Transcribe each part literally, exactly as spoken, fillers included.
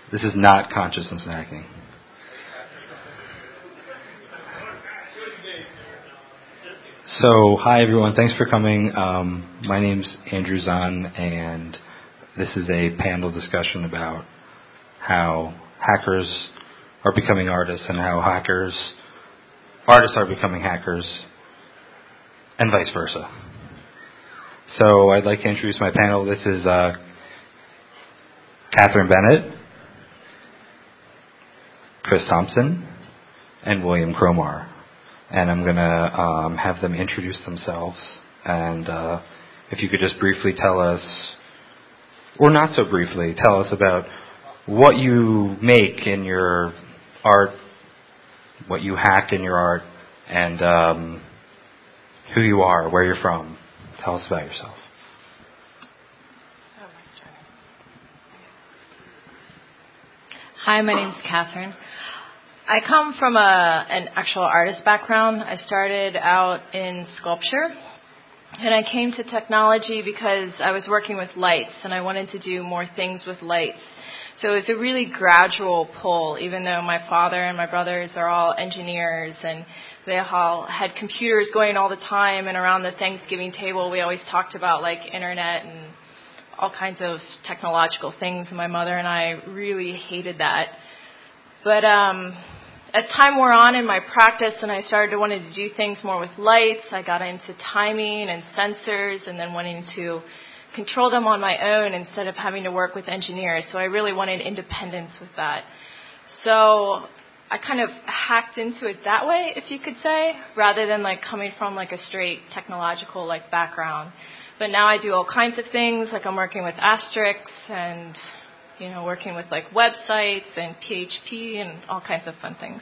This is not consciousness hacking. So, hi everyone. Thanks for coming. Um, my name's Andrew Zahn, and this is a panel discussion about how hackers are becoming artists and how hackers, artists are becoming hackers, and vice versa. So, I'd like to introduce my panel. This is uh, Catherine Bennett, Chris Thompson, and William Cromar. And I'm going to um, have them introduce themselves. And uh, if you could just briefly tell us, or not so briefly, tell us about what you make in your art, what you hack in your art, and um, who you are, where you're from. Tell us about yourself. Hi, my name's Catherine. I come from a, an actual artist background. I started out in sculpture, and I came to technology because I was working with lights, and I wanted to do more things with lights. So it was a really gradual pull, even though my father and my brothers are all engineers, and they all had computers going all the time, and around the Thanksgiving table we always talked about, like, internet and all kinds of technological things, and my mother and I really hated that. But um, as time wore on in my practice and I started to wanting to do things more with lights, I got into timing and sensors and then wanting to control them on my own instead of having to work with engineers. So I really wanted independence with that. So I kind of hacked into it that way, if you could say, rather than like coming from like a straight technological like background. But now I do all kinds of things, like I'm working with Asterix and you know, working with like websites and P H P and all kinds of fun things.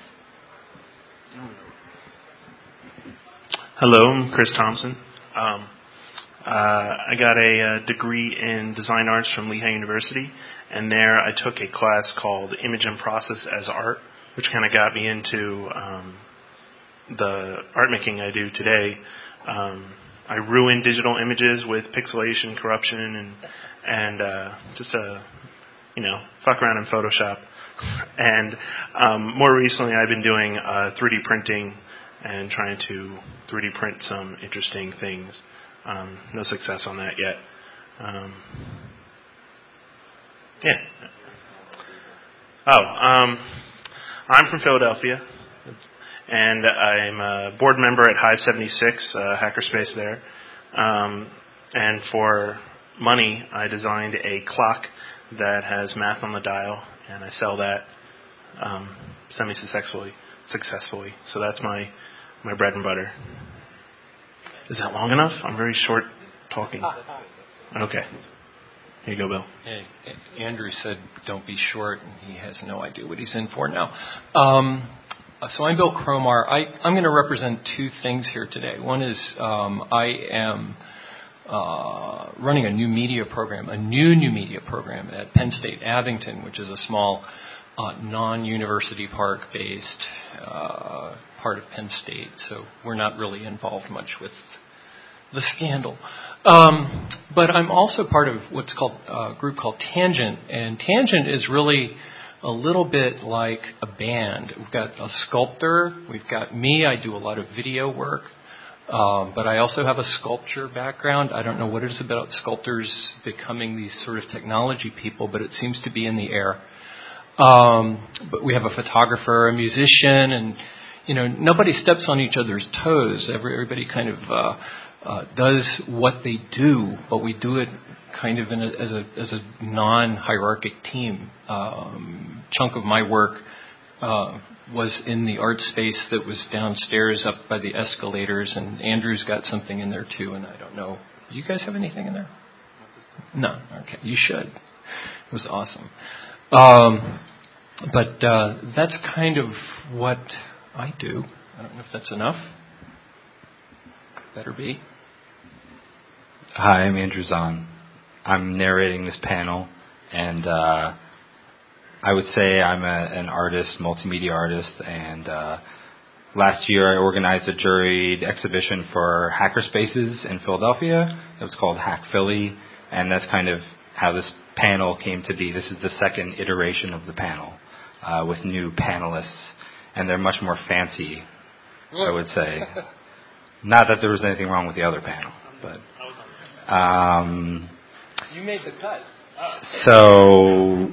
Hello, I'm Chris Thompson. Um, uh, I got a, a degree in design arts from Lehigh University, and there I took a class called Image and Process as Art, which kind of got me into um, the art making I do today. Um, I ruin digital images with pixelation, corruption, and and uh, just a you know, fuck around in Photoshop. And um, more recently I've been doing uh, three D printing and trying to three D print some interesting things. Um, no success on that yet. Um, yeah. Oh, um, I'm from Philadelphia, and I'm a board member at Hive seventy-six, uh, hackerspace there. Um, and for money, I designed a clock that has math on the dial, and I sell that um, semi-successfully. Successfully, so that's my my bread and butter. Is that long enough? I'm very short talking. Okay, here you go, Bill. Hey, Andrew said, "Don't be short," and he has no idea what he's in for now. Um, so I'm Bill Cromar. I, I'm going to represent two things here today. One is um, I am. Uh, running a new media program, a new new media program at Penn State Abington, which is a small uh, non-university park-based uh, part of Penn State. So we're not really involved much with the scandal. Um, but I'm also part of what's called a group called Tangent, and Tangent is really a little bit like a band. We've got a sculptor, we've got me. I do a lot of video work. Um, but I also have a sculpture background. I don't know what it is about sculptors becoming these sort of technology people, but it seems to be in the air. Um, but we have a photographer, a musician, and you know nobody steps on each other's toes. Every, everybody kind of uh, uh, does what they do, but we do it kind of in a, as a as a non-hierarchic team. Um, chunk of my work. Uh, was in the art space that was downstairs up by the escalators, and Andrew's got something in there too, and I don't know. Do you guys have anything in there? No. Okay. You should. It was awesome. Um, but uh, that's kind of what I do. I don't know if that's enough. Better be. Hi, I'm Andrew Zahn. I'm narrating this panel, and uh, I would say I'm a, an artist, multimedia artist, and uh, last year I organized a juried exhibition for Hackerspaces in Philadelphia. It was called Hack Philly, and that's kind of how this panel came to be. This is the second iteration of the panel uh, with new panelists, and they're much more fancy, I would say. Not that there was anything wrong with the other panel, but um, you made the cut. So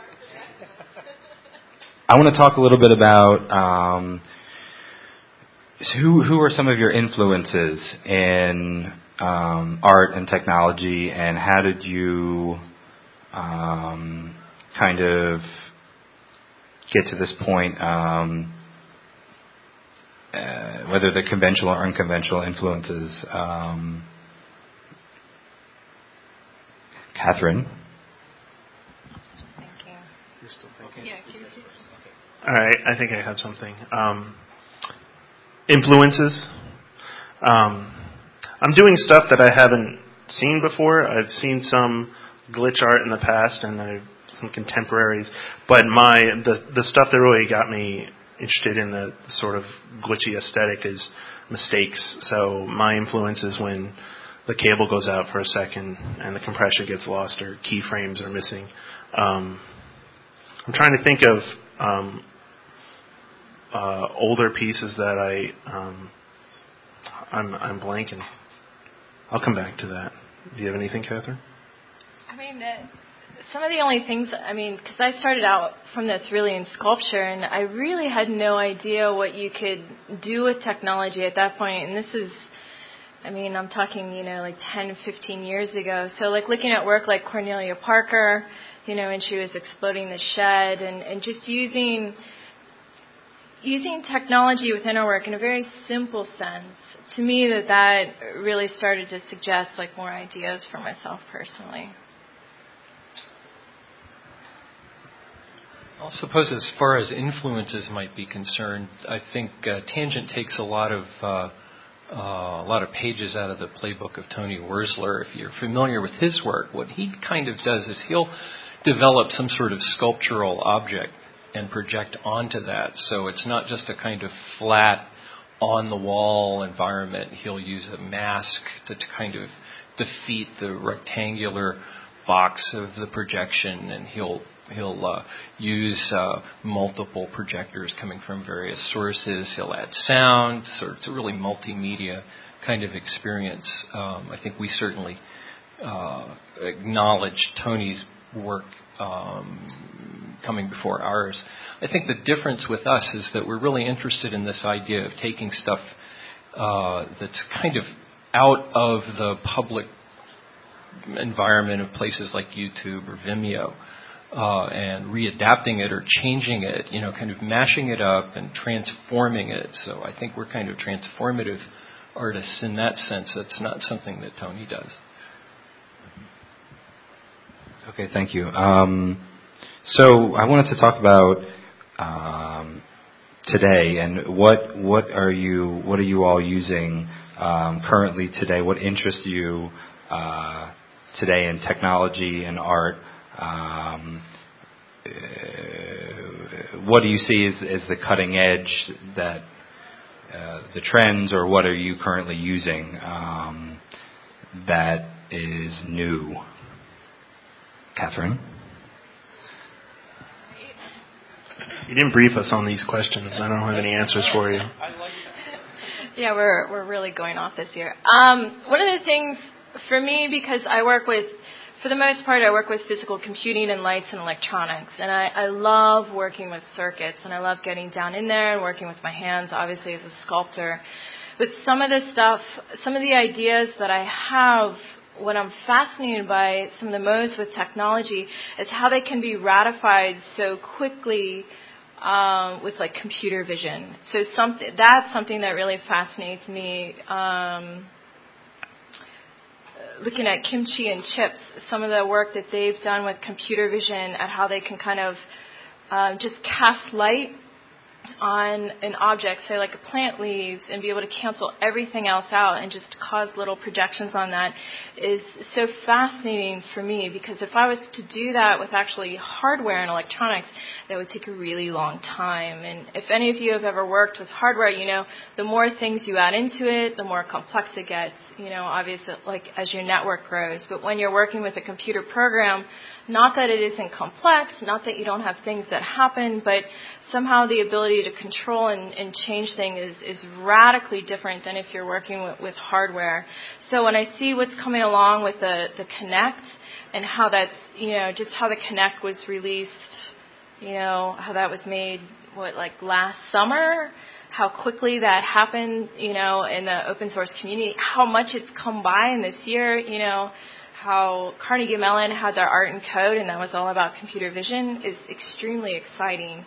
I want to talk a little bit about um, who who are some of your influences in um, art and technology, and how did you um, kind of get to this point? Um, uh, whether they're conventional or unconventional influences. Um, Catherine. Thinking. You're still thinking? Yeah, can you see? All right, I think I have something. Um, influences. Um, I'm doing stuff that I haven't seen before. I've seen some glitch art in the past, and I've some contemporaries. But my the the stuff that really got me interested in the sort of glitchy aesthetic is mistakes. So my influence is when the cable goes out for a second and the compression gets lost or keyframes are missing. Um, I'm trying to think of um, uh, older pieces that I um, I'm, I'm blanking. I'll come back to that. Do you have anything, Catherine? I mean, uh, some of the only things, I mean, because I started out from this really in sculpture, and I really had no idea what you could do with technology at that point. And this is, I mean, I'm talking, you know, like ten, fifteen years ago. So, like, looking at work like Cornelia Parker, you know, and she was exploding the shed, and, and just using using technology within our work in a very simple sense. To me, that that really started to suggest, like, more ideas for myself personally. I suppose as far as influences might be concerned, I think uh, Tangent takes a lot of uh, uh, a lot of pages out of the playbook of Tony Wurzler. If you're familiar with his work, what he kind of does is he'll develop some sort of sculptural object and project onto that. So it's not just a kind of flat, on-the-wall environment. He'll use a mask to, to kind of defeat the rectangular box of the projection, and he'll He'll uh, use uh, multiple projectors coming from various sources. He'll add sound, so it's a really multimedia kind of experience. Um, I think we certainly uh, acknowledge Tony's work um, coming before ours. I think the difference with us is that we're really interested in this idea of taking stuff uh, that's kind of out of the public environment of places like YouTube or Vimeo, Uh, and readapting it or changing it, you know, kind of mashing it up and transforming it. So I think we're kind of transformative artists in that sense. It's not something that Tony does. Okay, thank you. Um, so I wanted to talk about um, today and what what are you what are you all using um, currently today? What interests you uh, today in technology and art? Um, uh, what do you see as, as the cutting edge, that uh, the trends, or what are you currently using um, that is new? Catherine? You didn't brief us on these questions. I don't have any answers for you. Yeah, we're we're really going off this year. Um, one of the things for me, because I work with, for the most part, I work with physical computing and lights and electronics. And I, I love working with circuits, and I love getting down in there and working with my hands, obviously, as a sculptor. But some of the stuff, some of the ideas that I have, what I'm fascinated by some of the most with technology is how they can be ratified so quickly um, with, like, computer vision. So something, that's something that really fascinates me. Um, looking at Kimchi and Chips, some of the work that they've done with computer vision at how they can kind of um, just cast light on an object, say like a plant leaves, and be able to cancel everything else out and just cause little projections on that is so fascinating for me, because if I was to do that with actually hardware and electronics, that would take a really long time. And if any of you have ever worked with hardware, you know, the more things you add into it, the more complex it gets. you know, obviously, like as your network grows. But when you're working with a computer program, not that it isn't complex, not that you don't have things that happen, but somehow the ability to control and, and change things is, is radically different than if you're working with, with hardware. So when I see what's coming along with the, the Kinect and how that's, you know, just how the Kinect was released, you know, how that was made, what, like last summer, how quickly that happened, you know, in the open source community, how much it's come by in this year, you know, how Carnegie Mellon had their art and code and that was all about computer vision is extremely exciting.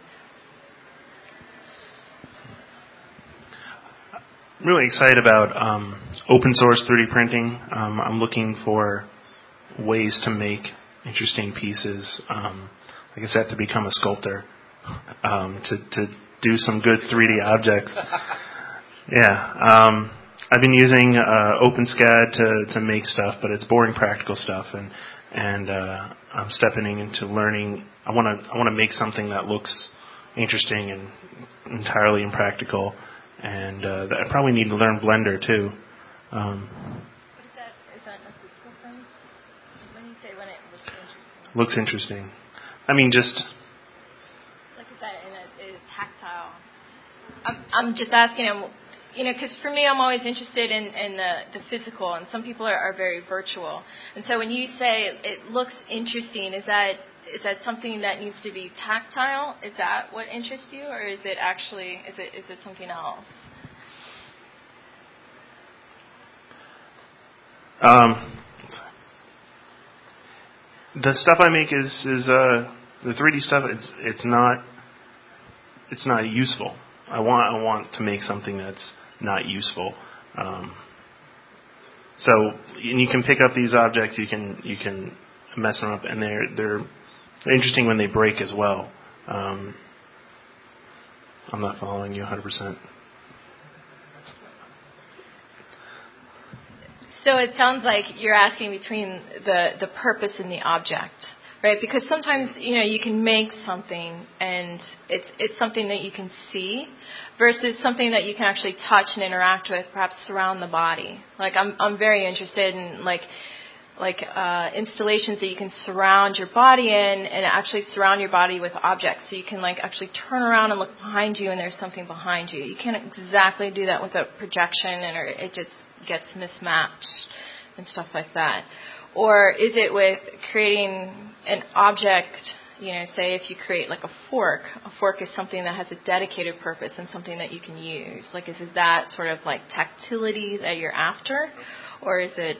I'm really excited about um, open source three D printing. Um, I'm looking for ways to make interesting pieces. Um, I guess I have to become a sculptor um, to, to do some good three D objects. Yeah. Um, I've been using uh, OpenSCAD to, to make stuff, but it's boring practical stuff, and and uh, I'm stepping into learning. I want to I want to make something that looks interesting and entirely impractical, and uh, I probably need to learn Blender too. Um, what is that? Is that a physical thing? When you say when it looks interesting? Looks interesting. I mean, just like I said, in a, in a tactile. I'm I'm just asking him. You know, because for me, I'm always interested in, in the, the physical, and some people are, are very virtual. And so when you say it looks interesting, is that is that something that needs to be tactile? Is that what interests you, or is it actually is it is it something else? um, the stuff I make is is uh, the three D stuff. It's it's not it's not useful. I want I want to make something that's not useful. Um, so and you can pick up these objects, you can you can mess them up, and they're they're interesting when they break as well. Um, I'm not following you one hundred percent. So it sounds like you're asking between the, the purpose and the object, right? Because sometimes, you know, you can make something and it's it's something that you can see versus something that you can actually touch and interact with, perhaps surround the body. Like I'm I'm very interested in like like uh, installations that you can surround your body in and actually surround your body with objects. So you can like actually turn around and look behind you and there's something behind you. You can't exactly do that with a projection and or it just gets mismatched and stuff like that. Or is it with creating an object, you know, say if you create like a fork, a fork is something that has a dedicated purpose and something that you can use. Like is it that sort of like tactility that you're after? Or is it...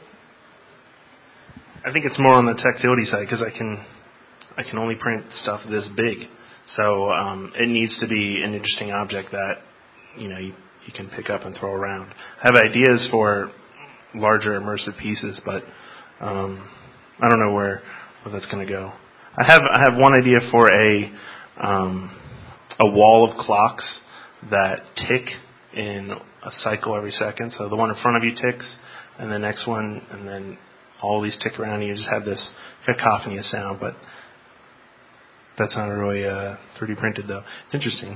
I think it's more on the tactility side because I can I can only print stuff this big. So um, it needs to be an interesting object that, you know, you, you can pick up and throw around. I have ideas for larger immersive pieces, but um, I don't know where, where that's going to go. I have I have one idea for a um, a wall of clocks that tick in a cycle every second. So the one in front of you ticks, and the next one, and then all these tick around, and you just have this cacophony of sound. But that's not really uh, three D printed, though. It's interesting.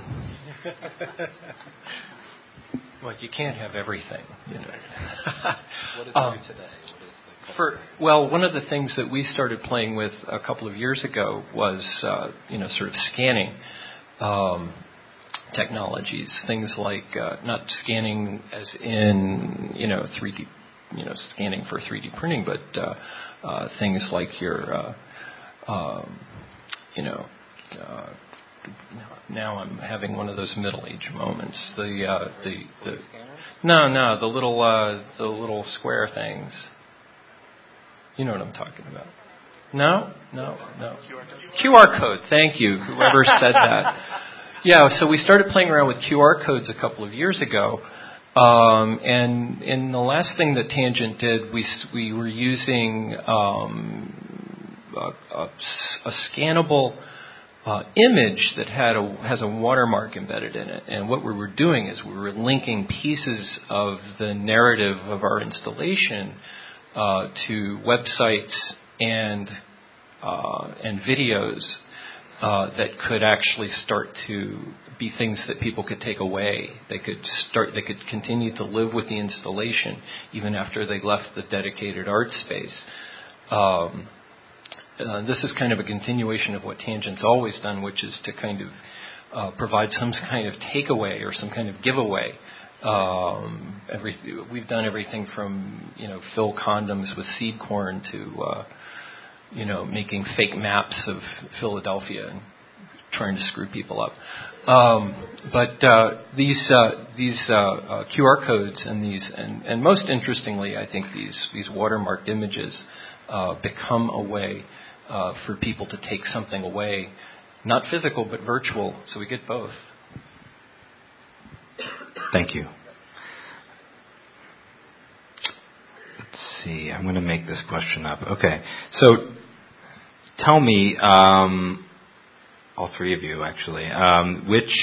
Well, you can't have everything, you know. What is um, new today? What is the For, well, one of the things that we started playing with a couple of years ago was, uh, you know, sort of scanning um, technologies. Things like uh, not scanning as in, you know, three D, you know, scanning for three D printing, but uh, uh, things like your, uh, um, you know. Uh, Now I'm having one of those middle-aged moments. The uh, the the no no the little uh, the little square things. You know what I'm talking about? No no no. Q R code. Thank you. Whoever said that. Yeah. So we started playing around with Q R codes a couple of years ago, um, and and the last thing that Tangent did, we we were using um, a, a, a scannable. Uh, image that had a has a watermark embedded in it, and what we were doing is we were linking pieces of the narrative of our installation uh, to websites and uh, and videos uh, that could actually start to be things that people could take away. They could start. They could continue to live with the installation even after they left the dedicated art space. Um, uh, this is kind of a continuation of what Tangent's always done, which is to kind of uh, provide some kind of takeaway or some kind of giveaway. Um, every, we've done everything from, you know, fill condoms with seed corn to, uh, you know, making fake maps of Philadelphia and trying to screw people up. Um, but uh, these uh, these uh, uh, Q R codes and these and, and most interestingly, I think these these watermarked images uh, become a way uh, for people to take something away, not physical but virtual. So we get both. Thank you. Let's see. I'm going to make this question up. Okay. So tell me, um, all three of you actually, um, which,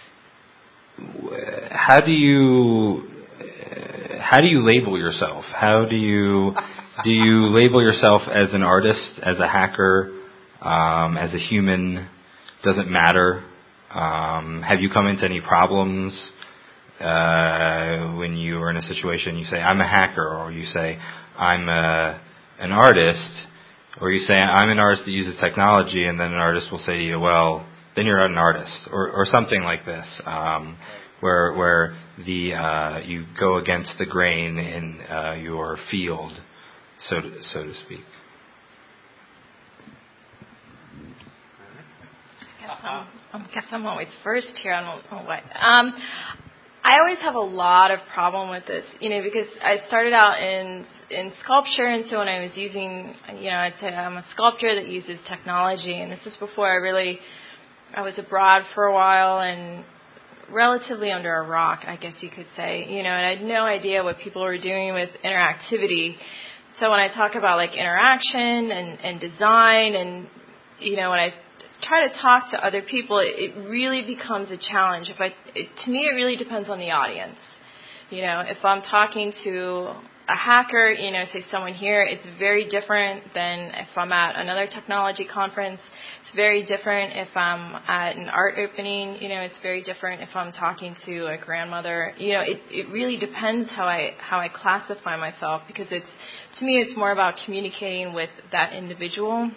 how do you, how do you label yourself? How do you, do you label yourself as an artist, as a hacker, um, as a human? Doesn't matter. Um, have you come into any problems? Uh, when you are in a situation, you say, I'm a hacker, or you say, I'm a, an artist, or you say, I'm an artist that uses technology, and then an artist will say to you, well, then you're not an artist, or, or something like this, um, where where the uh, you go against the grain in uh, your field, so to, so to speak. I guess I'm, I guess I'm always first here. I don't know why. Um, I always have a lot of problem with this, you know, because I started out in in sculpture, and so when I was using, you know, I'd say I'm a sculptor that uses technology, and this is before I really, I was abroad for a while and relatively under a rock, I guess you could say, you know, and I had no idea what people were doing with interactivity. So when I talk about like interaction and, and design, and, you know, when I try to talk to other people, it, it really becomes a challenge. If I, it, to me, it really depends on the audience. You know, if I'm talking to a hacker, you know, say someone here, it's very different than if I'm at another technology conference. It's very different if I'm at an art opening. You know, it's very different if I'm talking to a grandmother. You know, it, it really depends how I how I classify myself, because it's, to me, it's more about communicating with that individual.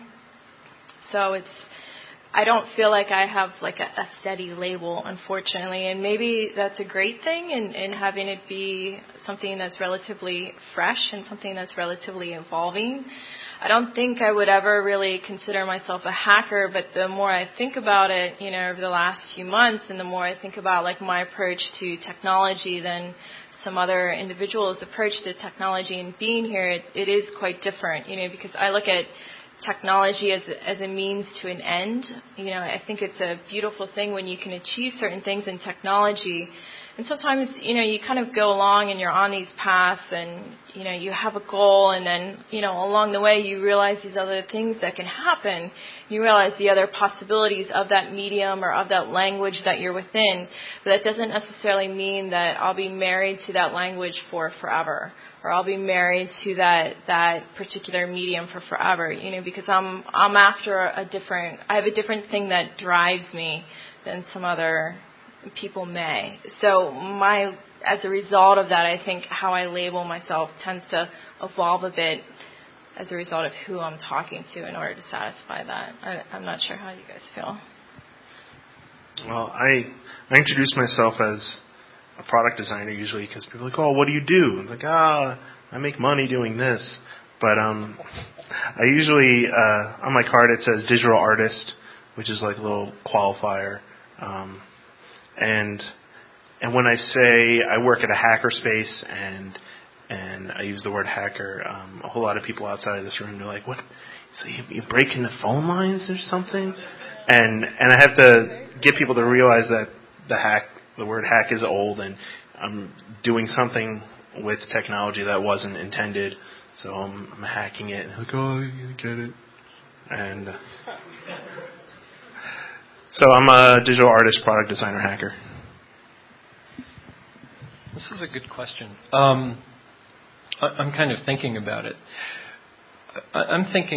So it's, I don't feel like I have like a, a steady label, unfortunately, and maybe that's a great thing in, in having it be something that's relatively fresh and something that's relatively evolving. I don't think I would ever really consider myself a hacker, but the more I think about it, you know, over the last few months, and the more I think about like my approach to technology than some other individuals' approach to technology and being here, it, it is quite different, you know, because I look at technology as as a means to an end. You know, I think it's a beautiful thing when you can achieve certain things in technology. And sometimes, you know, you kind of go along and you're on these paths, and, you know, you have a goal, and then, you know, along the way you realize these other things that can happen. You realize the other possibilities of that medium or of that language that you're within. But that doesn't necessarily mean that I'll be married to that language for forever, or I'll be married to that, that particular medium for forever, you know, because I'm I'm after a different, I have a different thing that drives me than some other people may. So my, as a result of that, I think how I label myself tends to evolve a bit as a result of who I'm talking to in order to satisfy that. I, I'm not sure how you guys feel. Well, I I introduce myself as a product designer usually because people are like, oh, what do you do? I'm like, ah, I make money doing this. But um, I usually, uh, on my card it says digital artist, which is like a little qualifier. Um, and and when I say I work at a hacker space and and I use the word hacker, um, a whole lot of people outside of this room, they're like, what? So you, you break into phone lines or something? And and I have to get people to realize that the hack, the word hack is old, and I'm doing something with technology that wasn't intended, so I'm, I'm hacking it. Like, oh, you get it. And uh, so I'm a digital artist, product designer, hacker. This is a good question. Um, I, I'm kind of thinking about it. I, I'm thinking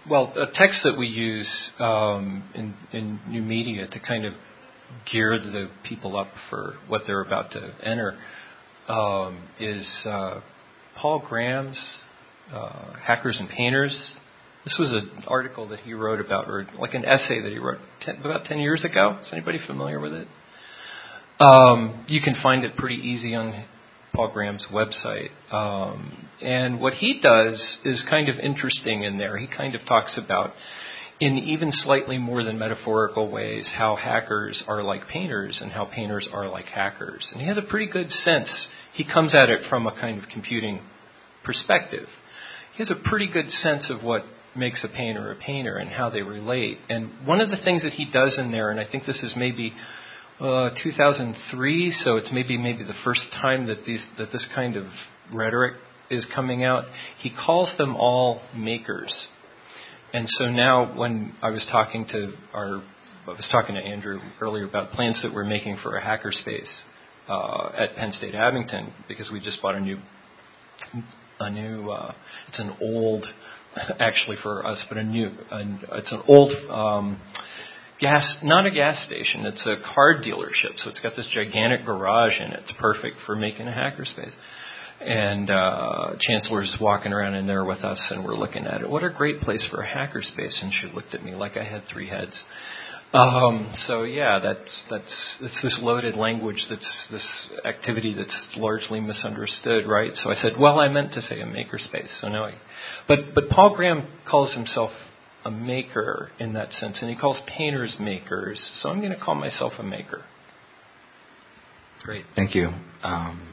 well, a text that we use um, in, in new media to kind of gear the people up for what they're about to enter um, is uh, Paul Graham's uh, Hackers and Painters. This was an article that he wrote about, or like an essay that he wrote ten, about ten years ago. Is anybody familiar with it? Um, you can find it pretty easy on Paul Graham's website. Um, and what he does is kind of interesting in there. He kind of talks about, in even slightly more than metaphorical ways, how hackers are like painters and how painters are like hackers. And he has a pretty good sense. He comes at it from a kind of computing perspective. He has a pretty good sense of what makes a painter a painter and how they relate. And one of the things that he does in there, and I think this is maybe uh, two thousand three, so it's maybe maybe the first time that these that this kind of rhetoric is coming out, he calls them all makers. And so now when I was talking to our, I was talking to Andrew earlier about plans that we're making for a hackerspace uh, at Penn State Abington, because we just bought a new, a new, uh, it's an old, actually for us, but a new, a, it's an old um, gas, not a gas station, it's a car dealership. So it's got this gigantic garage in it. It's perfect for making a hackerspace. And uh, Chancellor's walking around in there with us, and we're looking at it. What a great place for a hackerspace! And she looked at me like I had three heads. Um, so yeah, that's that's it's this loaded language. That's this activity that's largely misunderstood, right? So I said, well, I meant to say a makerspace. So now I, but but Paul Graham calls himself a maker in that sense, and he calls painters makers. So I'm going to call myself a maker. Great, thank you. Um,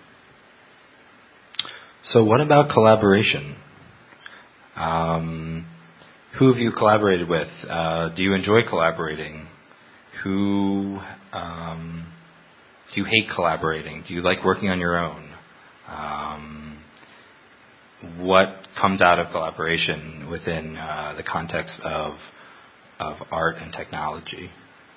So what about collaboration? Um, who have you collaborated with? Uh, do you enjoy collaborating? Who um, do you hate collaborating? Do you like working on your own? Um, what comes out of collaboration within uh, the context of of art and technology?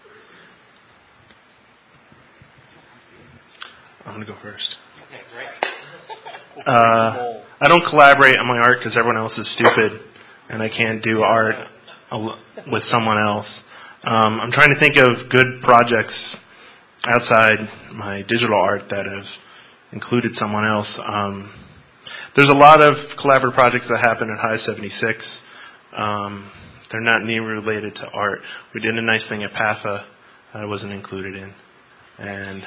I'm going to go first. Okay, great. Uh, I don't collaborate on my art because everyone else is stupid, and I can't do art al- with someone else. Um, I'm trying to think of good projects outside my digital art that have included someone else. Um, there's a lot of collaborative projects that happen at Hive seventy-six. Um, they're not nearly related to art. We did a nice thing at P A F A that I wasn't included in, and.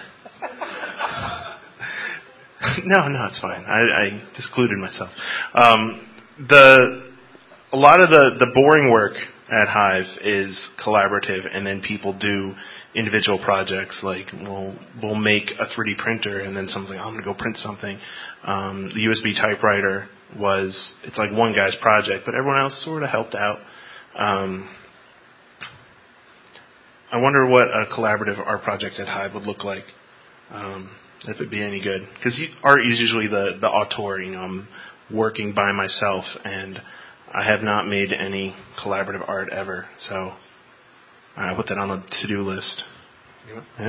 No, no, it's fine. I, I excluded myself. Um, the a lot of the, the boring work at Hive is collaborative, and then people do individual projects. Like we'll we'll make a three D printer, and then someone's like, oh, I'm going to go print something. Um, the U S B typewriter was it's like one guy's project, but everyone else sort of helped out. Um, I wonder what a collaborative art project at Hive would look like. Um, if it'd be any good. Because art is usually the, the auteur, you know, I'm working by myself, and I have not made any collaborative art ever, so I put that on the to-do list. Yeah?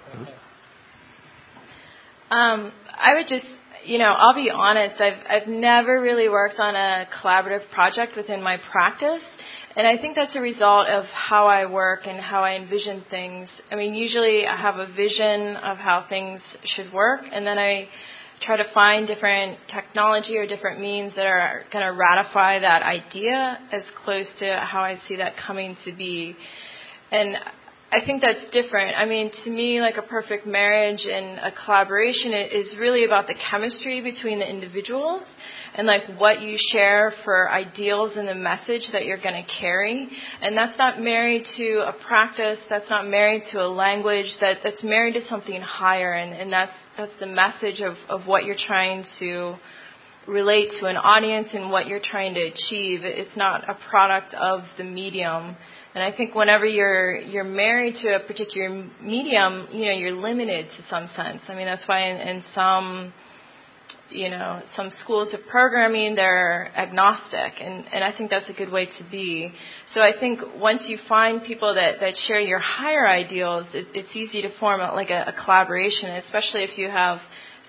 um, I would just, you know, I'll be honest, I've, I've never really worked on a collaborative project within my practice. And I think that's a result of how I work and how I envision things. I mean, usually I have a vision of how things should work, and then I try to find different technology or different means that are going to ratify that idea as close to how I see that coming to be. And I think that's different. I mean, to me, like a perfect marriage and a collaboration is really about the chemistry between the individuals and like what you share for ideals and the message that you're going to carry. And that's not married to a practice. That's not married to a language. That that's married to something higher. And, and that's that's the message of, of what you're trying to relate to an audience and what you're trying to achieve. It's not a product of the medium. And I think whenever you're you're married to a particular medium, you know, you're limited to some sense. I mean, that's why in, in some, you know, some schools of programming, they're agnostic. And, and I think that's a good way to be. So I think once you find people that, that share your higher ideals, it, it's easy to form a, like a, a collaboration, especially if you have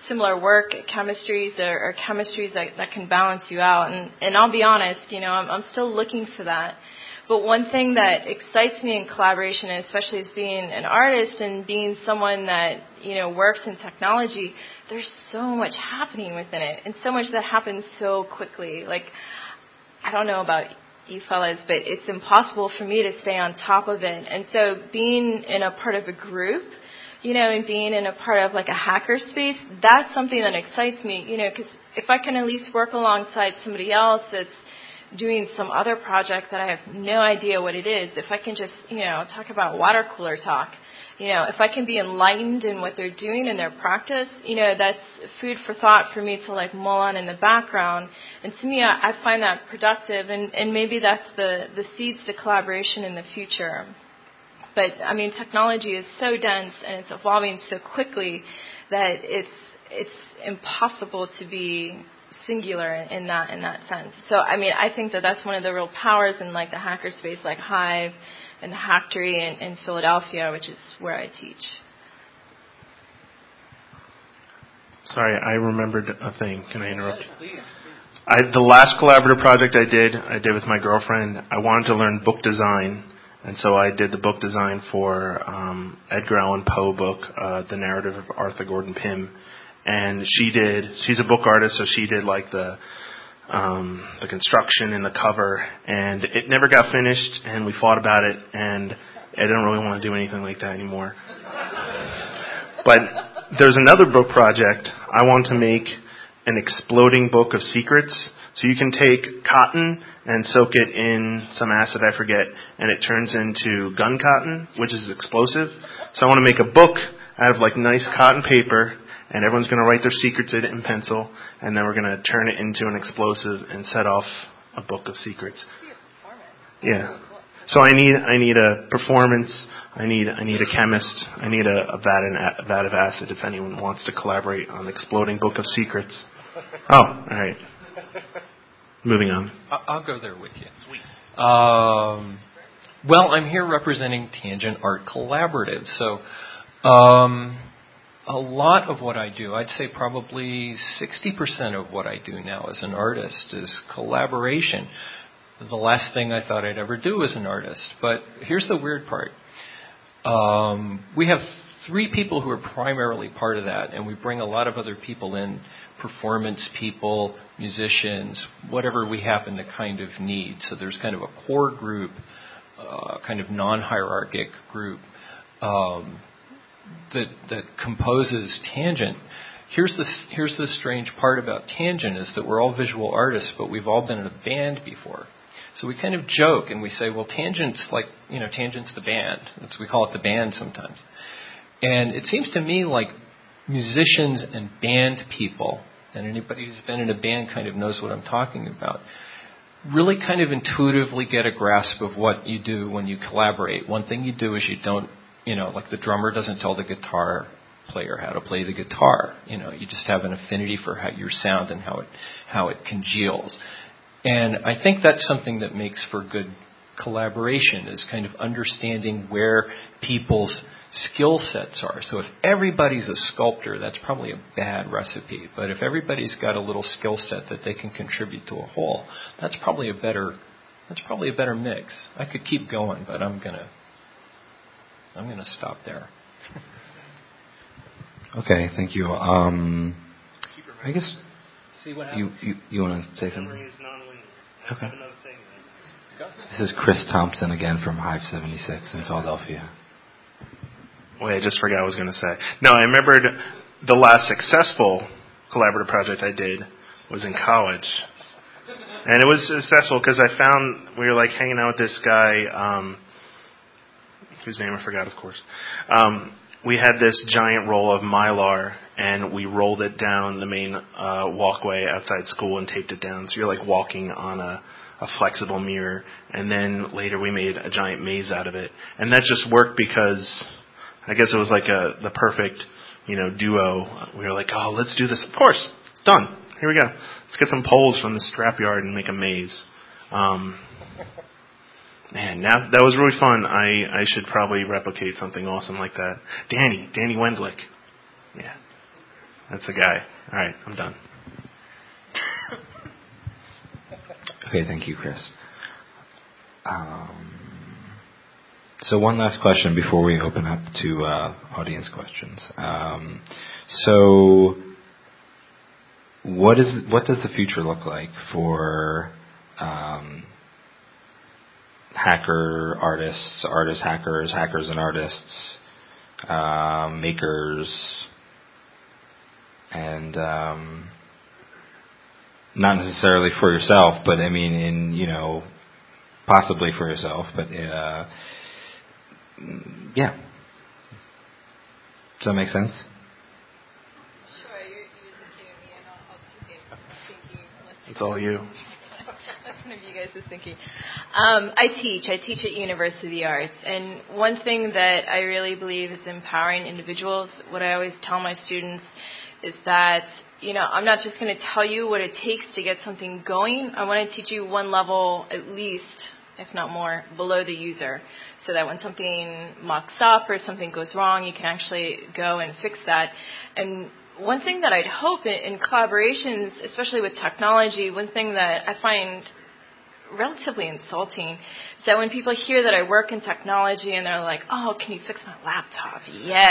similar work chemistries or, or chemistries that, that can balance you out. And, and I'll be honest, you know, I'm, I'm still looking for that. But one thing that excites me in collaboration, and especially as being an artist and being someone that, you know, works in technology, there's so much happening within it, and so much that happens so quickly. Like, I don't know about you fellas, but it's impossible for me to stay on top of it. And so being in a part of a group, you know, and being in a part of like a hacker space, that's something that excites me, you know, because if I can at least work alongside somebody else that's doing some other project that I have no idea what it is, if I can just, you know, talk about water cooler talk, you know, if I can be enlightened in what they're doing in their practice, you know, that's food for thought for me to like mull on in the background. And to me, I, I find that productive, and, and maybe that's the, the seeds to collaboration in the future. But, I mean, technology is so dense and it's evolving so quickly that it's it's impossible to be singular in that in that sense. So, I mean, I think that that's one of the real powers in, like, the hackerspace, like Hive and the Hacktory in, in Philadelphia, which is where I teach. Sorry, I remembered a thing. Can I interrupt? Please. I, the last collaborative project I did, I did with my girlfriend. I wanted to learn book design. And so I did the book design for um, Edgar Allan Poe book, uh, The Narrative of Arthur Gordon Pym. And she did, she's a book artist, so she did like the um, the construction and the cover. And it never got finished, and we fought about it, and I don't really want to do anything like that anymore. But there's another book project. I want to make an exploding book of secrets. So you can take cotton and soak it in some acid, I forget, and it turns into gun cotton, which is explosive. So I want to make a book out of like nice cotton paper, and everyone's going to write their secrets in it in pencil, and then we're going to turn it into an explosive and set off a book of secrets. Yeah. So I need I need a performance. I need I need a chemist. I need a, a vat and a vat of acid. If anyone wants to collaborate on exploding book of secrets. Oh, all right. Moving on. I'll go there with you. Sweet. Um, well, I'm here representing Tangent Art Collaborative. So um, a lot of what I do, I'd say probably sixty percent of what I do now as an artist is collaboration. The last thing I thought I'd ever do as an artist. But here's the weird part. Um, we have three people who are primarily part of that, and we bring a lot of other people in, performance people, musicians, whatever we happen to kind of need. So there's kind of a core group, uh, kind of non-hierarchic group um, that that composes Tangent. Here's the here's the strange part about Tangent is that we're all visual artists, but we've all been in a band before. So we kind of joke and we say, well, Tangent's like, you know, Tangent's the band. That's, we call it the band sometimes. And it seems to me like musicians and band people, and anybody who's been in a band kind of knows what I'm talking about, really kind of intuitively get a grasp of what you do when you collaborate. One thing you do is you don't, you know, like the drummer doesn't tell the guitar player how to play the guitar. You know, you just have an affinity for how your sound and how it how it congeals. And I think that's something that makes for good collaboration, is kind of understanding where people's skill sets are. So if everybody's a sculptor, that's probably a bad recipe. But if everybody's got a little skill set that they can contribute to a whole, that's probably a better that's probably a better mix. I could keep going, but I'm gonna I'm gonna stop there. Okay, thank you. Um, I guess See what you you, you want to say something? Okay. This is Chris Thompson again from Hive seventy-six in Philadelphia. Wait, I just forgot what I was going to say. No, I remembered the last successful collaborative project I did was in college. And it was successful because I found, we were like hanging out with this guy, um, whose name I forgot, of course. Um, we had this giant roll of Mylar, and we rolled it down the main uh, walkway outside school and taped it down. So you're like walking on a, a flexible mirror. And then later we made a giant maze out of it. And that just worked because I guess it was like a the perfect, you know, duo. We were like, oh, let's do this. Of course, it's done. Here we go. Let's get some poles from the scrapyard and make a maze. Um, man, now, that was really fun. I, I should probably replicate something awesome like that. Danny, Danny Wendlick. Yeah. That's the guy. All right, I'm done. Okay, thank you, Chris. Um, so one last question before we open up to uh, audience questions. Um, so what is what does the future look like for um, hacker artists, artists, hackers, hackers and artists, uh, makers, and um, not necessarily for yourself, but I mean in, you know, possibly for yourself, but uh, yeah. Does that make sense? Sure, you're, you're looking at me and I'll, I'll take it. Thinking, It's all you. That's one of you guys is thinking. Um, I teach. I teach at University of the Arts. And one thing that I really believe is empowering individuals, what I always tell my students is that, you know, I'm not just going to tell you what it takes to get something going. I want to teach you one level at least, if not more, below the user, so that when something mucks up or something goes wrong, you can actually go and fix that. And one thing that I'd hope in, in collaborations, especially with technology, one thing that I find relatively insulting is that when people hear that I work in technology and they're like, oh, can you fix my laptop?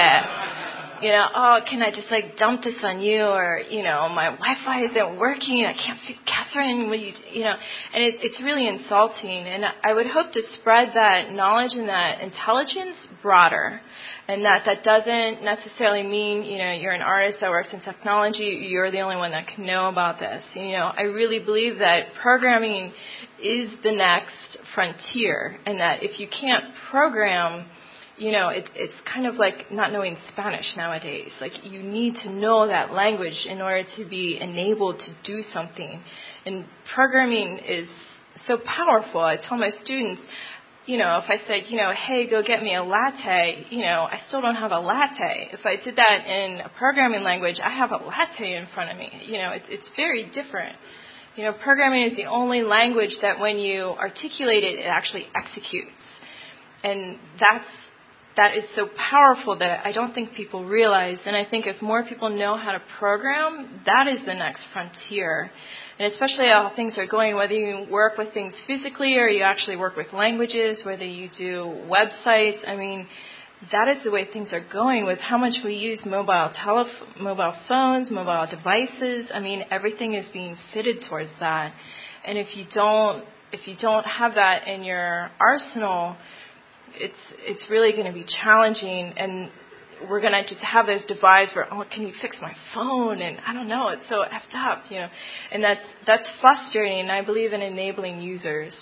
Yeah. You know, oh, can I just like dump this on you? Or, you know, my Wi-Fi isn't working. I can't fix Catherine. Will you, you know, and it, it's really insulting. And I would hope to spread that knowledge and that intelligence broader. And that that doesn't necessarily mean, you know, you're an artist that works in technology, you're the only one that can know about this. You know, I really believe that programming is the next frontier, and that if you can't program, you know, it, it's kind of like not knowing Spanish nowadays. Like, you need to know that language in order to be enabled to do something. And programming is so powerful. I tell my students, you know, if I said, you know, hey, go get me a latte, you know, I still don't have a latte. If I did that in a programming language, I have a latte in front of me. You know, it's, it's very different. You know, programming is the only language that when you articulate it, it actually executes. And that's that is so powerful that I don't think people realize. And I think if more people know how to program, that is the next frontier. And especially how things are going, whether you work with things physically or you actually work with languages, whether you do websites. I mean, that is the way things are going with how much we use mobile telef- mobile phones, mobile devices. I mean, everything is being fitted towards that. And if you don't, if you don't have that in your arsenal, it's it's really going to be challenging. And we're going to just have those divides where, oh, can you fix my phone? And I don't know, it's so effed up, you know. And that's that's frustrating. And I believe in enabling users.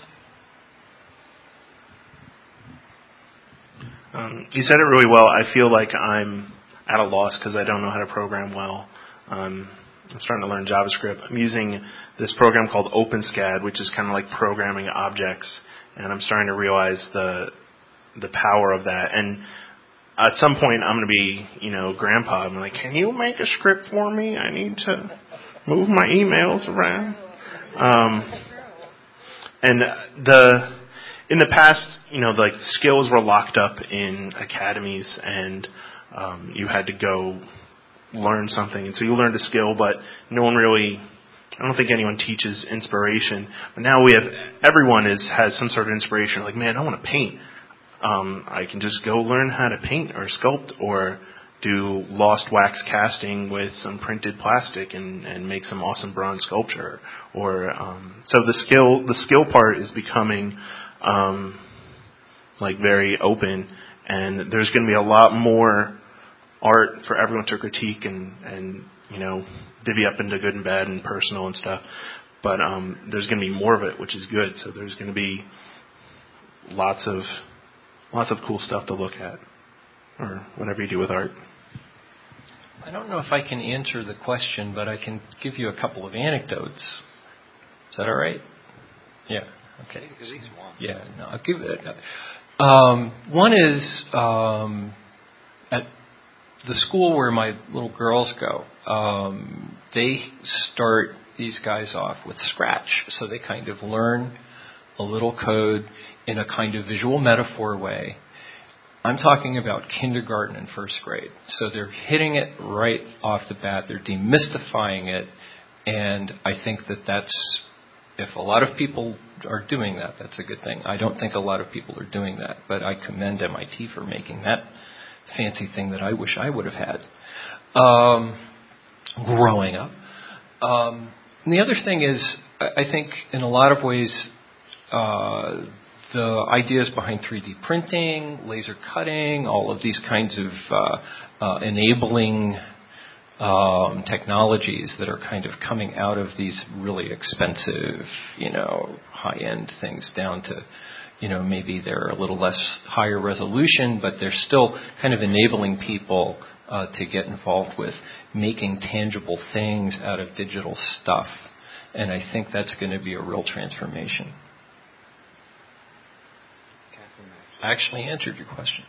Um, you said it really well. I feel like I'm at a loss because I don't know how to program well. Um, I'm starting to learn JavaScript. I'm using this program called OpenSCAD, which is kind of like programming objects, and I'm starting to realize the the power of that. And at some point, I'm going to be, you know, grandpa. I'm like, can you make a script for me? I need to move my emails around. Um, and the in the past, you know, like skills were locked up in academies, and um, you had to go learn something. And so you learned a skill, but no one really, I don't think anyone teaches inspiration. But now we have, everyone is has some sort of inspiration. Like, man, I want to paint. Um, I can just go learn how to paint or sculpt or do lost wax casting with some printed plastic and, and make some awesome bronze sculpture. Or um, so the skill the skill part is becoming um, like very open, and there's going to be a lot more art for everyone to critique and, and you know divvy up into good and bad and personal and stuff. But um, there's going to be more of it, which is good. So there's going to be lots of Lots of cool stuff to look at, or whatever you do with art. I don't know if I can answer the question, but I can give you a couple of anecdotes. Is that all right? Yeah. Okay. At least one. Yeah. No, I'll give it. Um, one is um, at the school where my little girls go. Um, they start these guys off with Scratch, so they kind of learn a little code in a kind of visual metaphor way. I'm talking about kindergarten and first grade. So they're hitting it right off the bat. They're demystifying it. And I think that that's, if a lot of people are doing that, that's a good thing. I don't think a lot of people are doing that, but I commend M I T for making that fancy thing that I wish I would have had um, growing up. Um, and the other thing is, I think in a lot of ways, uh, the ideas behind three D printing, laser cutting, all of these kinds of uh, uh, enabling um, technologies that are kind of coming out of these really expensive, you know, high-end things down to, you know, maybe they're a little less higher resolution, but they're still kind of enabling people uh, to get involved with making tangible things out of digital stuff. And I think that's going to be a real transformation. I actually answered your question.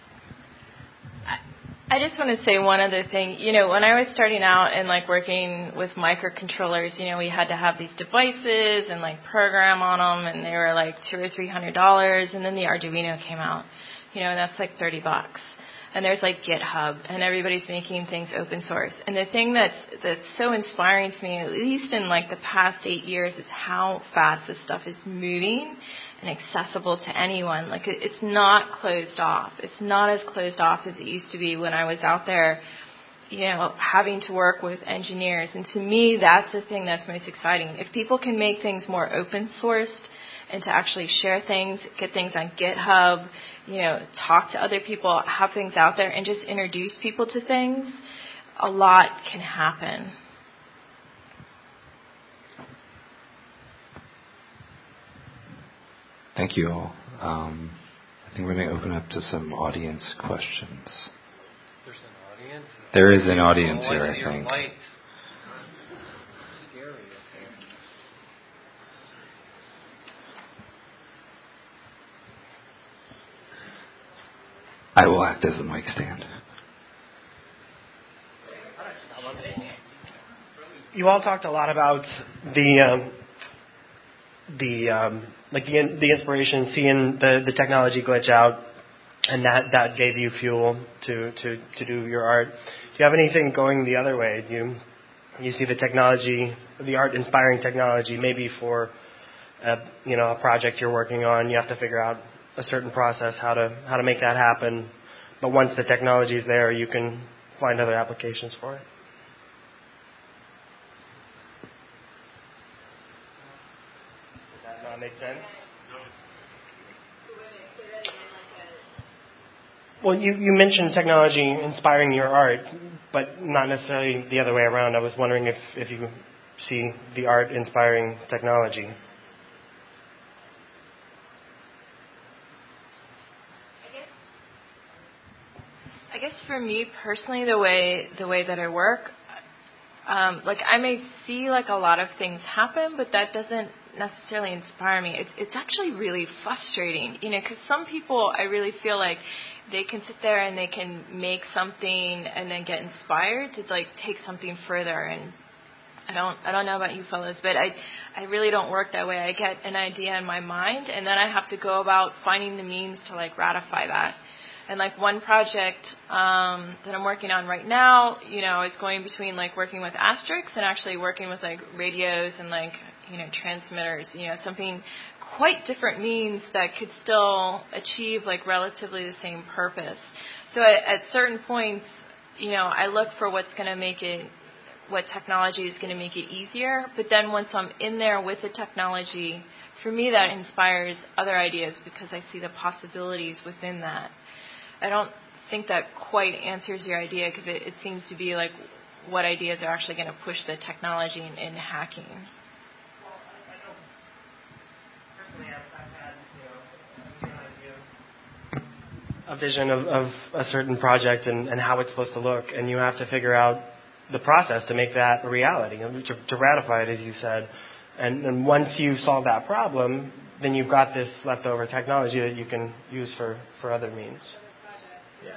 I just want to say one other thing. You know, when I was starting out and like working with microcontrollers, you know, we had to have these devices and like program on them, and they were like two or three hundred dollars. And then the Arduino came out, you know, and that's like thirty bucks. And there's like GitHub, and everybody's making things open source. And the thing that's that's so inspiring to me, at least in like the past eight years, is how fast this stuff is moving and accessible to anyone. Like, it, it's not closed off. It's not as closed off as it used to be when I was out there, you know, having to work with engineers. And to me, that's the thing that's most exciting. If people can make things more open sourced and to actually share things, get things on GitHub, you know, talk to other people, have things out there, and just introduce people to things, a lot can happen. Thank you all. Um, I think we're going to open up to some audience questions. There's an audience? There is an audience oh, here, I, I see think. Your lights. Scary up there. I will act as a mic stand. You all talked a lot about the um, the um, like the the inspiration, seeing the, the technology glitch out, and that, that gave you fuel to, to, to do your art. Do you have anything going the other way? Do you you see the technology, the art inspiring technology, maybe for a, you know a project you're working on, you have to figure out a certain process how to how to make that happen, but once the technology is there, you can find other applications for it. Make sense? Well, you, you mentioned technology inspiring your art, but not necessarily the other way around. I was wondering if, if you see the art inspiring technology. I guess for me personally, the way the way that I work, um, like I may see like a lot of things happen, but that doesn't necessarily inspire me. It's it's actually really frustrating, you know, because some people I really feel like they can sit there and they can make something and then get inspired to like take something further. And I don't I don't know about you fellows, but I I really don't work that way. I get an idea in my mind, and then I have to go about finding the means to like ratify that. And like one project um, that I'm working on right now, you know, is going between like working with asterisks and actually working with like radios and like, you know, transmitters, you know, something quite different means that could still achieve like relatively the same purpose. So at, at certain points, you know, I look for what's going to make it, what technology is going to make it easier. But then once I'm in there with the technology, for me that inspires other ideas because I see the possibilities within that. I don't think that quite answers your idea because it, it seems to be like what ideas are actually going to push the technology in, in hacking. Well, I, I know personally I've, I've had you know, a vision of, of a certain project and, and how it's supposed to look, and you have to figure out the process to make that a reality, to, to ratify it, as you said. And, and once you solve that problem, then you've got this leftover technology that you can use for, for other means. Yeah.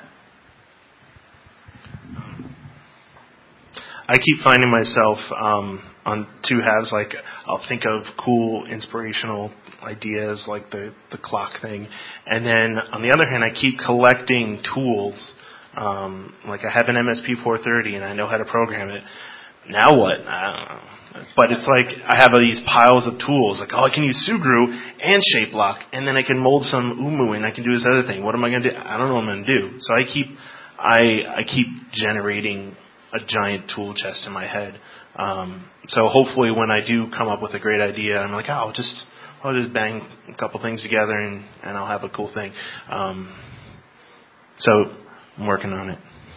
I keep finding myself um, on two halves. Like I'll think of cool, inspirational ideas like the, the clock thing. And then on the other hand, I keep collecting tools. Um, like I have an M S P four thirty and I know how to program it. Now what? I don't know. But it's like I have these piles of tools. Like, oh, I can use Sugru and Shapeblock, and then I can mold some Umu, and I can do this other thing. What am I going to do? I don't know what I'm going to do. So I keep, I I keep generating a giant tool chest in my head. Um, so hopefully, when I do come up with a great idea, I'm like, oh, I'll just I'll just bang a couple things together, and, and I'll have a cool thing. Um, so I'm working on it.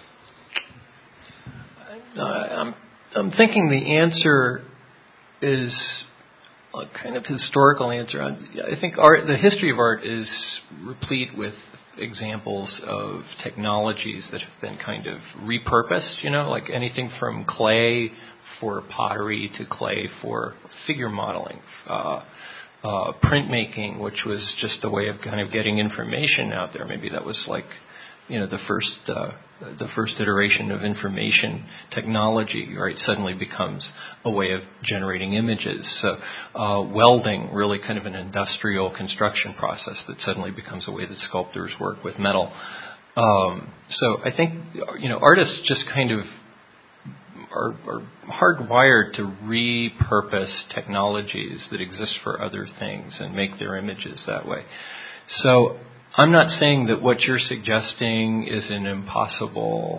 Uh, I'm I'm thinking the answer is a kind of historical answer. I think art, the history of art is replete with examples of technologies that have been kind of repurposed, you know, like anything from clay for pottery to clay for figure modeling, uh, uh, printmaking, which was just a way of kind of getting information out there. Maybe that was like, you know, the first uh, the first iteration of information technology, right, suddenly becomes a way of generating images. So uh, welding, really kind of an industrial construction process that suddenly becomes a way that sculptors work with metal. Um, so I think, you know, artists just kind of are, are hardwired to repurpose technologies that exist for other things and make their images that way. So I'm not saying that what you're suggesting is an impossible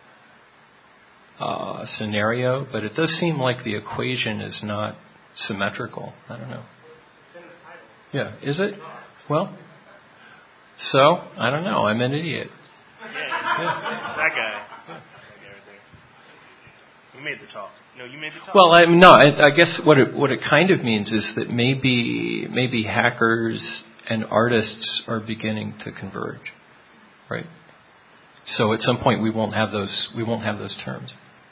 uh, scenario, but it does seem like the equation is not symmetrical. I don't know. Yeah, is it? Well, so, I don't know. I'm an idiot. Yeah. yeah. That guy. That guy right there. You made the talk. No, you made the talk. Well, I no, I, I guess what it what it kind of means is that maybe maybe hackers and artists are beginning to converge, right? So at some point we won't have those we won't have those terms.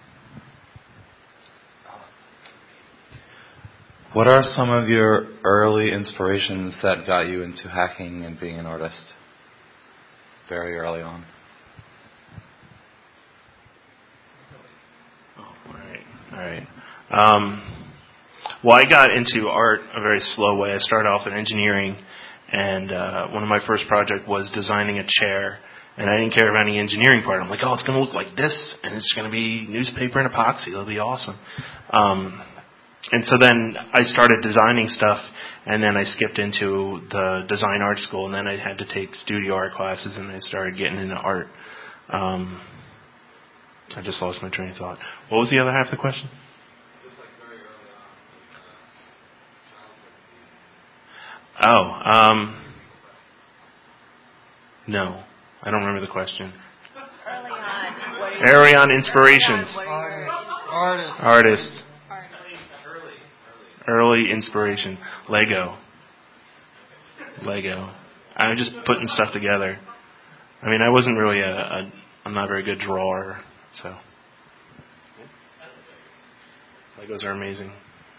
What are some of your early inspirations that got you into hacking and being an artist? Very early on. Oh, all right, all right. Um, well, I got into art a very slow way. I started off in engineering. And uh, one of my first projects was designing a chair, and I didn't care about any engineering part. I'm like, oh, it's going to look like this, and it's going to be newspaper and epoxy. It'll be awesome. Um, and so then I started designing stuff, and then I skipped into the design art school, and then I had to take studio art classes, and I started getting into art. Um, I just lost my train of thought. What was the other half of the question? Oh, um, no, I don't remember the question. Early on, what are you Early on inspirations. Artists. Artists. Early inspiration. Lego. Lego. I was just putting stuff together. I mean, I wasn't really a, a I'm not a very good drawer, so. Legos are amazing.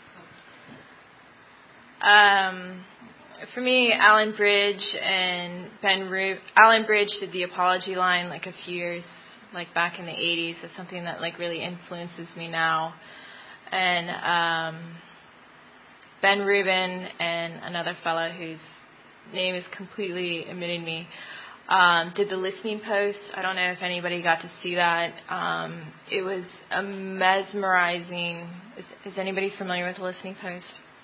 Um, for me, Alan Bridge and Ben Rubin. Alan Bridge did the Apology line like a few years, like back in the eighties. It's something that like really influences me now. And um, Ben Rubin and another fellow whose name is completely eluding me um, did the listening post. I don't know if anybody got to see that. Um, it was a mesmerizing. Is, is anybody familiar with the listening post?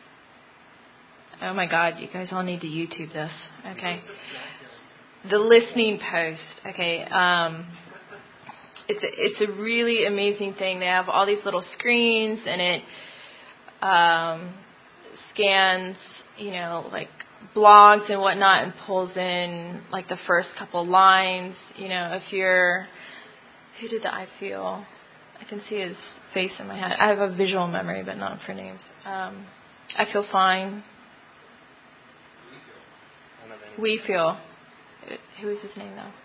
Oh my God, you guys all need to YouTube this. Okay. The listening post. Okay. Um, it's a, it's a really amazing thing. They have all these little screens, and it um, scans, you know, like blogs and whatnot, and pulls in like the first couple lines. You know, if you're, who did the I feel? I can see his face in my head. I have a visual memory, but not for names. Um, I feel fine. We feel. Who is his name though?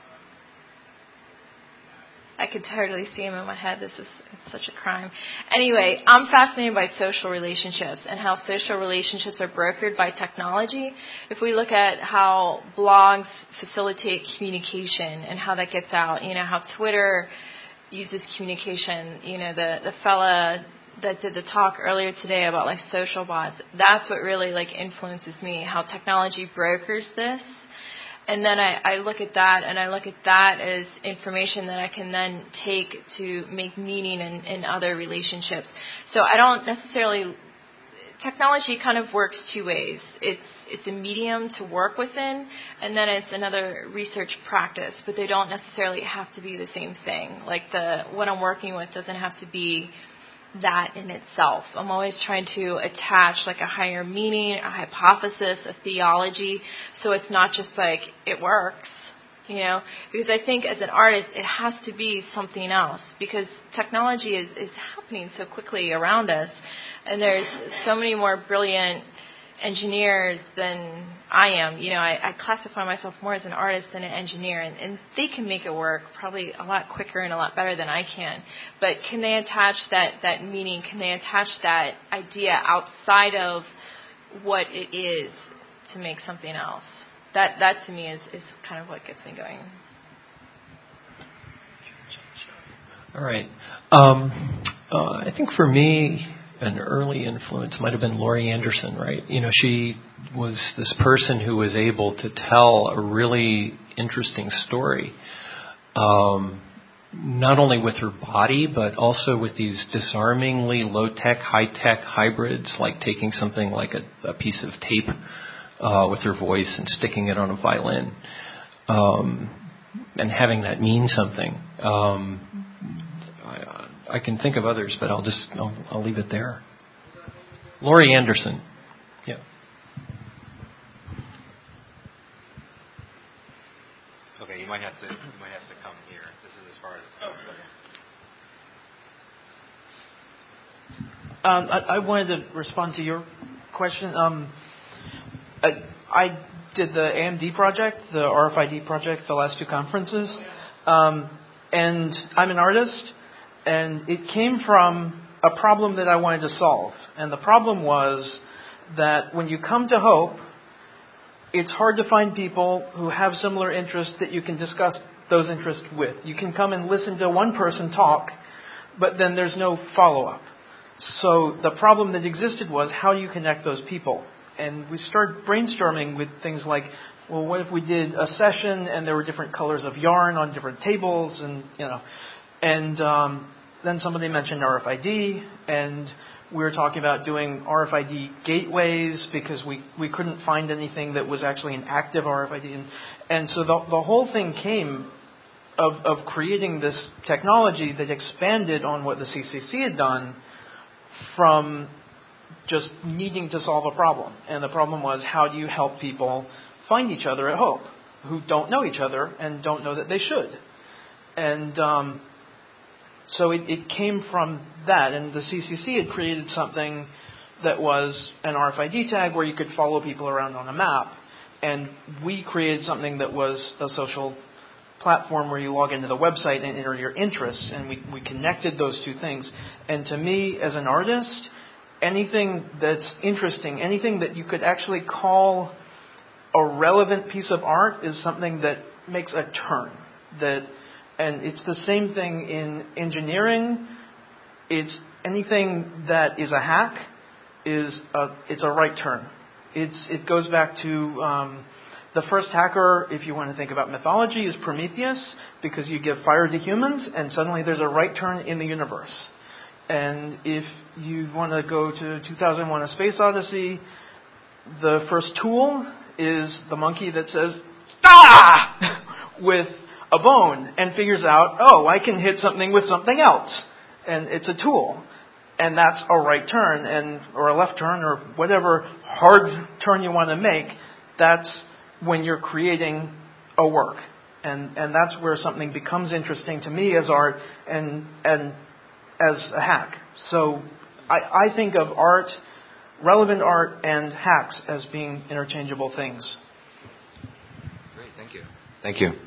I could totally see him in my head. This is it's such a crime. Anyway, I'm fascinated by social relationships and how social relationships are brokered by technology. If we look at how blogs facilitate communication and how that gets out, you know, how Twitter uses communication. You know, the, the fella that did the talk earlier today about like social bots, that's what really like influences me, how technology brokers this. And then I, I look at that, and I look at that as information that I can then take to make meaning in, in other relationships. So I don't necessarily, technology kind of works two ways. It's it's a medium to work within, and then it's another research practice, but they don't necessarily have to be the same thing. Like the what I'm working with doesn't have to be that in itself. I'm always trying to attach like a higher meaning, a hypothesis, a theology, so it's not just like it works, you know, because I think as an artist it has to be something else, because technology is, is happening so quickly around us, and there's so many more brilliant engineers than I am. You know, I, I classify myself more as an artist than an engineer, and, and they can make it work probably a lot quicker and a lot better than I can. But can they attach that, that meaning? Can they attach that idea outside of what it is to make something else? That, that to me is, is kind of what gets me going. All right. Um, uh, I think for me, an early influence might have been Laurie Anderson, right? You know, she was this person who was able to tell a really interesting story, um, not only with her body, but also with these disarmingly low-tech, high-tech hybrids, like taking something like a, a piece of tape uh, with her voice and sticking it on a violin, um, and having that mean something. Um, I can think of others, but I'll just I'll, I'll leave it there. Laurie Anderson, yeah. Okay, you might have to you might have to come here. This is as far as it's going. Um, I, I wanted to respond to your question. Um, I, I did the A M D project, the R F I D project, the last two conferences, um, and I'm an artist. And it came from a problem that I wanted to solve. And the problem was that when you come to Hope, it's hard to find people who have similar interests that you can discuss those interests with. You can come and listen to one person talk, but then there's no follow-up. So the problem that existed was, how do you connect those people? And we started brainstorming with things like, well, what if we did a session and there were different colors of yarn on different tables, and you know, and um, then somebody mentioned R F I D, and we were talking about doing R F I D gateways because we, we couldn't find anything that was actually an active R F I D. And, and so the, the whole thing came of, of creating this technology that expanded on what the C C C had done from just needing to solve a problem. And the problem was, how do you help people find each other at Hope who don't know each other and don't know that they should? And um, so it, it came from that. And the C C C had created something that was an R F I D tag where you could follow people around on a map. And we created something that was a social platform where you log into the website and enter your interests. And we, we connected those two things. And to me, as an artist, anything that's interesting, anything that you could actually call a relevant piece of art is something that makes a turn. That, and it's the same thing in engineering. It's anything that is a hack is a, it's a right turn. It's it goes back to um, the first hacker, if you want to think about mythology, is Prometheus, because you give fire to humans and suddenly there's a right turn in the universe. And if you want to go to two thousand one: A Space Odyssey, the first tool is the monkey that says, "Ah!" with a bone and figures out, oh, I can hit something with something else. And it's a tool. And that's a right turn, and or a left turn, or whatever hard turn you want to make. That's when you're creating a work. And and that's where something becomes interesting to me as art and and as a hack. So I, I think of art, relevant art, and hacks as being interchangeable things. Great, thank you. Thank you.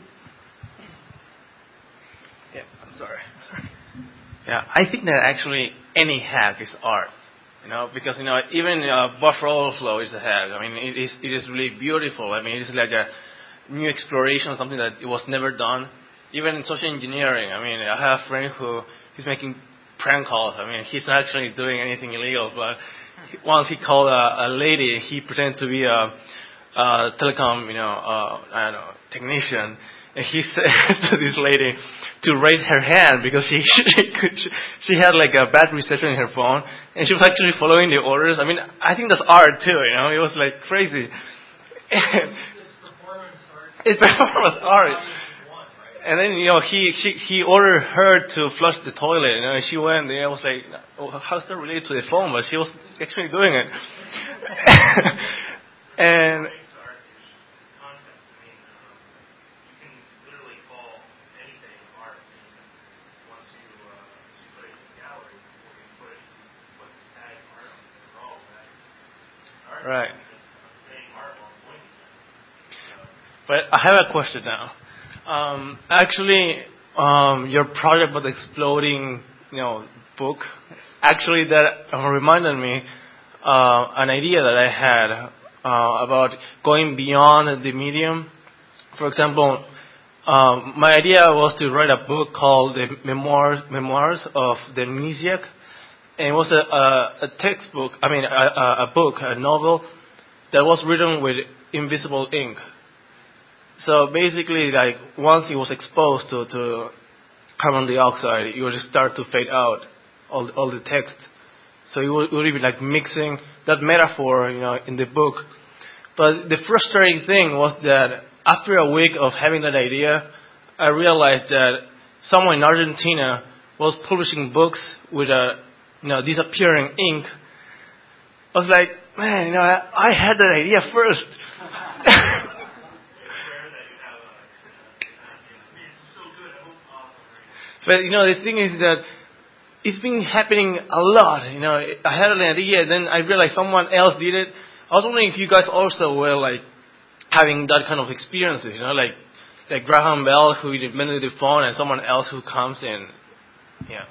Yeah, I'm sorry. Yeah, I think that actually any hack is art, you know, because, you know, even uh, buffer overflow is a hack. I mean, it is, it is really beautiful. I mean, it's like a new exploration, something that it was never done. Even in social engineering, I mean, I have a friend who is making prank calls. I mean, he's not actually doing anything illegal, but once he called a, a lady, he pretended to be a, a telecom, you know, uh, I don't know, technician, and he said to this lady to raise her hand because she she, could, she had like a bad reception in her phone, and she was actually following the orders. I mean, I think that's art too, you know. It was like crazy. And it's performance art. It's performance art. And then, you know, he she, he ordered her to flush the toilet, you know, and she went, and I was like, oh, how's that related to the phone? But she was actually doing it. And right. But I have a question now. Um, actually, um, your project about the exploding, you know, book, actually that reminded me uh, an idea that I had uh, about going beyond the medium. For example, um, my idea was to write a book called The Memoirs, Memoirs of the Amnesiac. And it was a, a, a textbook, I mean, a, a, a book, a novel that was written with invisible ink. So basically, like, once it was exposed to, to carbon dioxide, it would just start to fade out, all, all the text. So it would, it would be like mixing that metaphor, you know, in the book. But the frustrating thing was that after a week of having that idea, I realized that someone in Argentina was publishing books with a, you know, disappearing ink. I was like, man, you know, I, I had that idea first. But, you know, the thing is that it's been happening a lot. You know, I had an idea, then I realized someone else did it. I was wondering if you guys also were, like, having that kind of experiences, you know, like like Graham Bell, who invented the phone, and someone else who comes in. Yeah.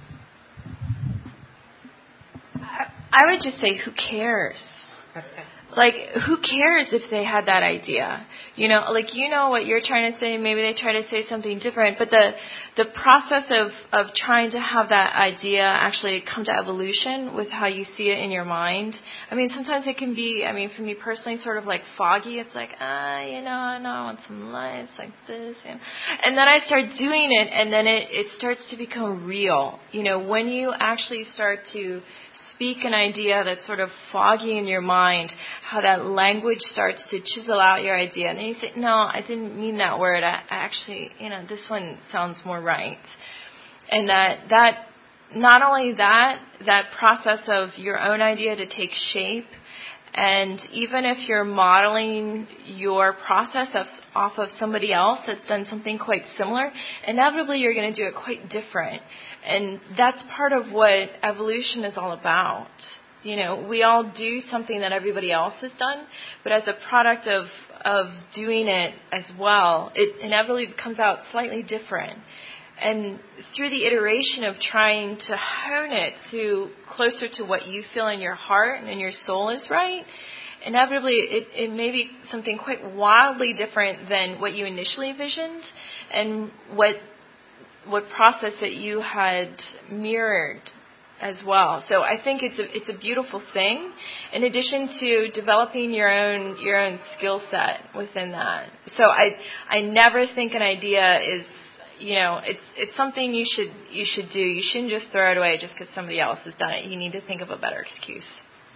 I would just say, who cares? Like, who cares if they had that idea? You know, like, you know what you're trying to say. Maybe they try to say something different. But the the process of, of trying to have that idea actually come to evolution with how you see it in your mind. I mean, sometimes it can be, I mean, for me personally, sort of like foggy. It's like, ah, you know, no, I want some lights like this. You know. And then I start doing it, and then it, it starts to become real. You know, when you actually start to speak an idea that's sort of foggy in your mind, how that language starts to chisel out your idea. And then you say, no, I didn't mean that word. I, I actually, you know, this one sounds more right. And that, that, not only that, that process of your own idea to take shape, and even if you're modeling your process of, off of somebody else that's done something quite similar, inevitably you're going to do it quite different. And that's part of what evolution is all about. You know, we all do something that everybody else has done, but as a product of of doing it as well, it inevitably comes out slightly different. And through the iteration of trying to hone it to closer to what you feel in your heart and in your soul is right, inevitably it, it may be something quite wildly different than what you initially envisioned and what what process that you had mirrored as well. So I think it's a it's a beautiful thing. In addition to developing your own your own skill set within that. So I I never think an idea is, you know, it's it's something you should you should do. You shouldn't just throw it away just because somebody else has done it. You need to think of a better excuse.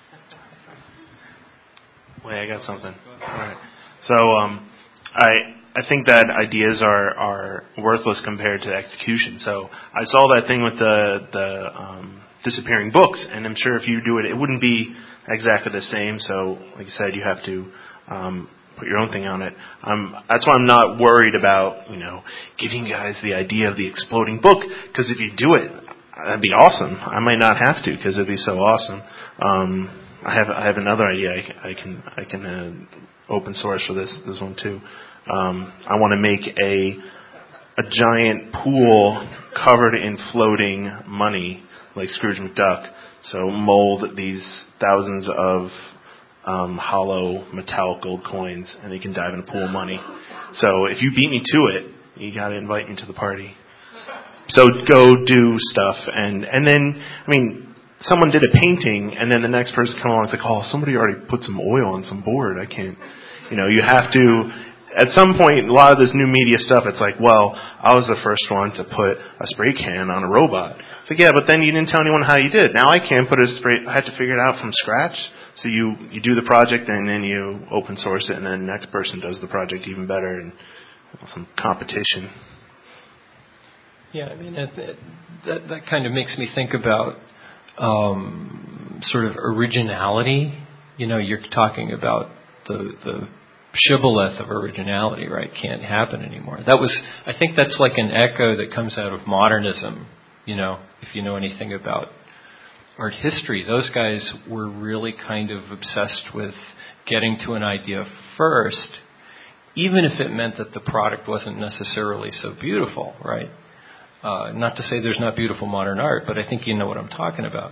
Wait, I got something. All right. So um, I. I think that ideas are, are worthless compared to execution. So I saw that thing with the the um, disappearing books, and I'm sure if you do it, it wouldn't be exactly the same. So, like you said, you have to um, put your own thing on it. Um, that's why I'm not worried about, you know, giving guys the idea of the exploding book, because if you do it, that'd be awesome. I might not have to because it'd be so awesome. Um, I have I have another idea. I, I can I can uh, open source for this this one too. Um, I want to make a a giant pool covered in floating money, like Scrooge McDuck. So mold these thousands of um, hollow metallic gold coins, and you can dive in a pool of money. So if you beat me to it, you got to invite me to the party. so go do stuff, and and then I mean, someone did a painting, and then the next person come along and it's like, oh, somebody already put some oil on some board. I can't, you know, you have to. At some point, a lot of this new media stuff, it's like, well, I was the first one to put a spray can on a robot. It's like, yeah, but then you didn't tell anyone how you did it. Now I can't put a spray. I had to figure it out from scratch. So you, you do the project, and then you open source it, and then the next person does the project even better, and some competition. Yeah, I mean, that, that, that kind of makes me think about um, sort of originality. You know, you're talking about the the shibboleth of originality, right? Can't happen anymore. That was, I think that's like an echo that comes out of modernism, you know, if you know anything about art history. Those guys were really kind of obsessed with getting to an idea first, even if it meant that the product wasn't necessarily so beautiful, right? Uh, not to say there's not beautiful modern art, but I think you know what I'm talking about.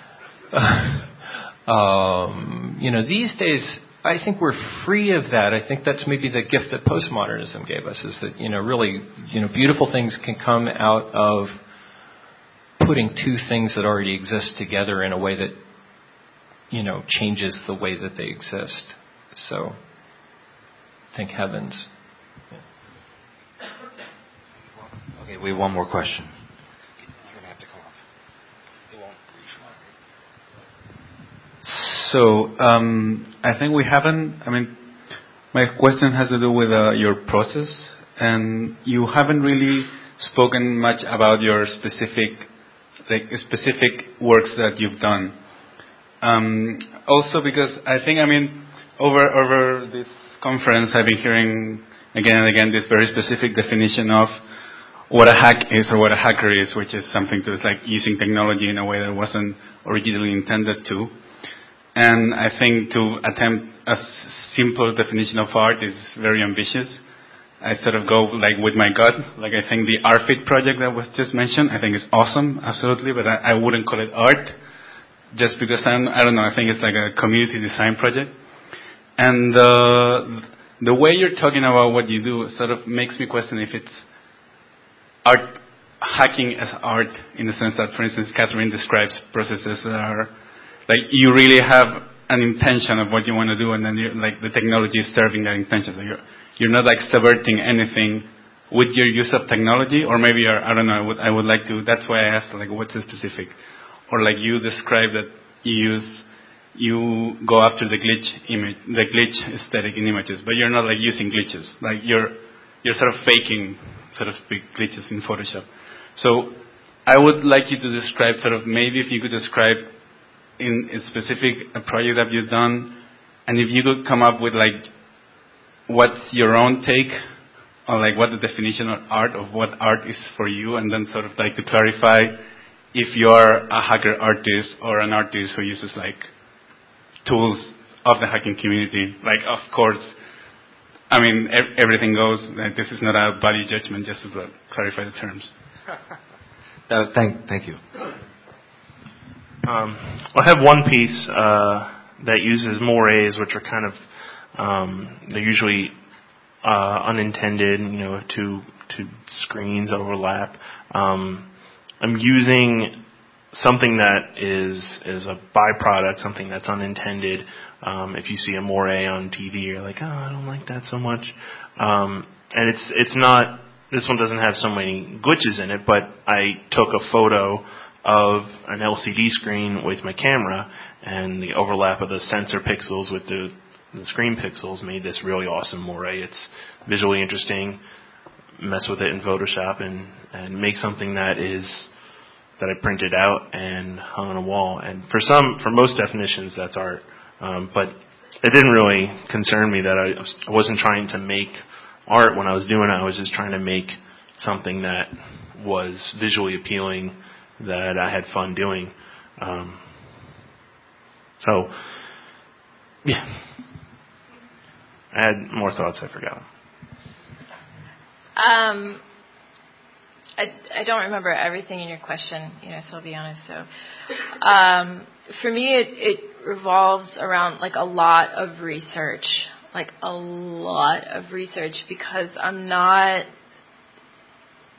um, you know, these days, I think we're free of that. I think that's maybe the gift that postmodernism gave us, is that, you know, really, you know, beautiful things can come out of putting two things that already exist together in a way that, you know, changes the way that they exist. So, thank heavens. Yeah. Okay, we have one more question. You're gonna have to come off. It won't reach. So, um, I think we haven't, I mean, my question has to do with uh, your process, and you haven't really spoken much about your specific, like, specific works that you've done. Um, also because I think, I mean, over, over this conference, I've been hearing again and again this very specific definition of what a hack is or what a hacker is, which is something to, like, using technology in a way that wasn't originally intended to. And I think to attempt a simple definition of art is very ambitious. I sort of go like with my gut. Like, I think the R F I T project that was just mentioned, I think is awesome, absolutely, but I, I wouldn't call it art just because I'm, I don't know, I think it's like a community design project. And uh, the way you're talking about what you do sort of makes me question if it's art, hacking as art, in the sense that, for instance, Catherine describes processes that are like you really have an intention of what you want to do, and then you're, like the technology is serving that intention. So you're you're not like subverting anything with your use of technology, or maybe you're, I don't know. I would I would like to. That's why I asked, like, what's the specific, or like you describe that you use you go after the glitch image, the glitch aesthetic in images, but you're not like using glitches. Like you're you're sort of faking, sort of speak, glitches in Photoshop. So I would like you to describe sort of maybe if you could describe in a specific a project that you've done, and if you could come up with like what's your own take on like what the definition of art of what art is for you, and then sort of like to clarify if you're a hacker artist or an artist who uses like tools of the hacking community. Like, of course, I mean, ev- everything goes. Like, this is not a value judgment, just to clarify the terms. uh, thank, thank you. Um, I have one piece uh, that uses mores, which are kind of um, they're usually uh, unintended. You know, two two screens overlap. Um, I'm using something that is is a byproduct, something that's unintended. Um, if you see a more on T V, you're like, oh, I don't like that so much. Um, and it's it's not. This one doesn't have so many glitches in it, but I took a photo of an L C D screen with my camera, and the overlap of the sensor pixels with the, the screen pixels made this really awesome moire. It's visually interesting. Mess with it in Photoshop and and make something that is that I printed out and hung on a wall. And for some, for most definitions, that's art. Um, but it didn't really concern me that I, I wasn't trying to make art when I was doing it. I was just trying to make something that was visually appealing, that I had fun doing. Um, so, yeah. I had more thoughts, I forgot. Um, I, I don't remember everything in your question, you know, so I'll be honest. So, um, for me, it, it revolves around like a lot of research, like a lot of research, because I'm not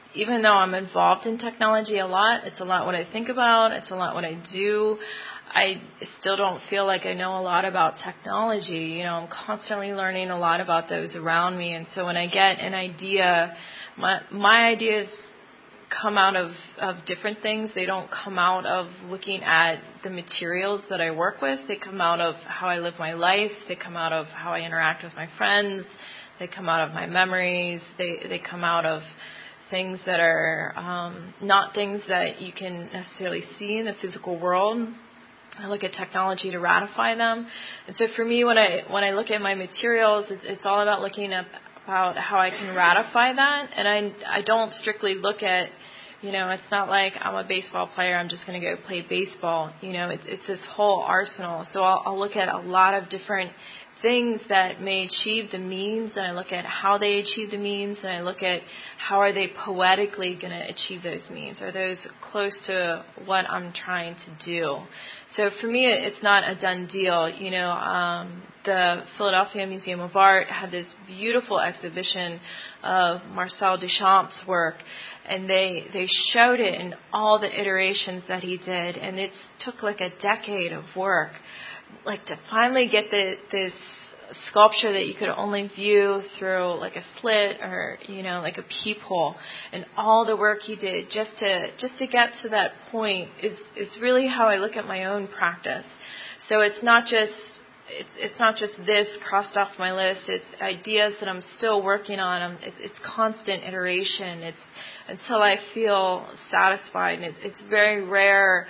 even though I'm involved in technology a lot, it's a lot what I think about, it's a lot what I do, I still don't feel like I know a lot about technology. You know, I'm constantly learning a lot about those around me. And so when I get an idea, my my ideas come out of, of different things. They don't come out of looking at the materials that I work with. They come out of how I live my life. They come out of how I interact with my friends. They come out of my memories. They they come out of things that are um, not things that you can necessarily see in the physical world. I look at technology to ratify them. And so for me, when I when I look at my materials, it's, it's all about looking at about how I can ratify that. And I, I don't strictly look at, you know, it's not like I'm a baseball player, I'm just going to go play baseball. You know, it's, it's this whole arsenal. So I'll, I'll look at a lot of different things that may achieve the means, and I look at how they achieve the means, and I look at how are they poetically going to achieve those means. Are those close to what I'm trying to do? So for me, it's not a done deal. You know, um, the Philadelphia Museum of Art had this beautiful exhibition of Marcel Duchamp's work, and they they showed it in all the iterations that he did, and it took like a decade of work, like to finally get the, this sculpture that you could only view through like a slit or, you know, like a peephole, and all the work he did just to just to get to that point is is really how I look at my own practice. So it's not just it's it's not just this crossed off my list. It's ideas that I'm still working on. I'm, it's, it's constant iteration. It's until I feel satisfied, and it, it's very rare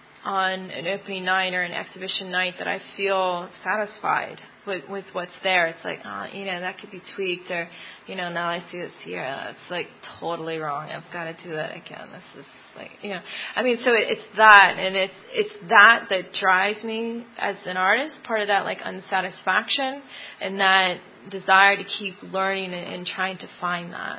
on an opening night or an exhibition night that I feel satisfied with, with what's there. It's like, oh, you know, that could be tweaked, or, you know, now I see this here. That's like totally wrong. I've got to do that again. This is like, you know, I mean, so it, it's that, and it's it's that that drives me as an artist. Part of that like unsatisfaction and that desire to keep learning and, and trying to find that.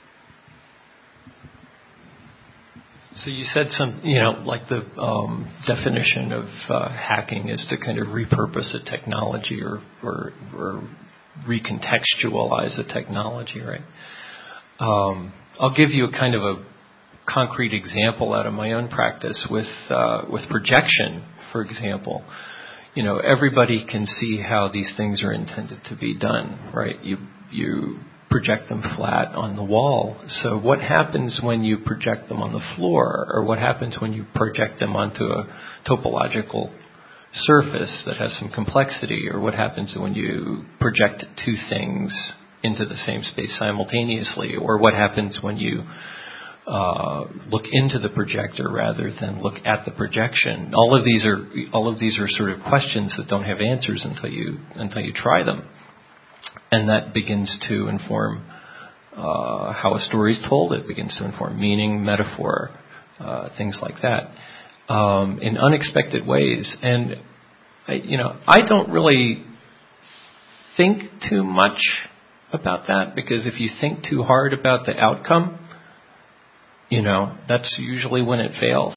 So you said some, you know, like the um, definition of uh, hacking is to kind of repurpose a technology or, or, or recontextualize a technology, right? Um, I'll give you a kind of a concrete example out of my own practice with uh, with projection, for example. You know, everybody can see how these things are intended to be done, right? You you project them flat on the wall. So what happens when you project them on the floor, or what happens when you project them onto a topological surface that has some complexity, or what happens when you project two things into the same space simultaneously, or what happens when you uh, look into the projector rather than look at the projection. All of these are all of these are sort of questions that don't have answers until you until you try them. And that begins to inform uh, how a story is told. It begins to inform meaning, metaphor, uh, things like that, um, in unexpected ways. And I, you know, I don't really think too much about that, because if you think too hard about the outcome, you know, that's usually when it fails.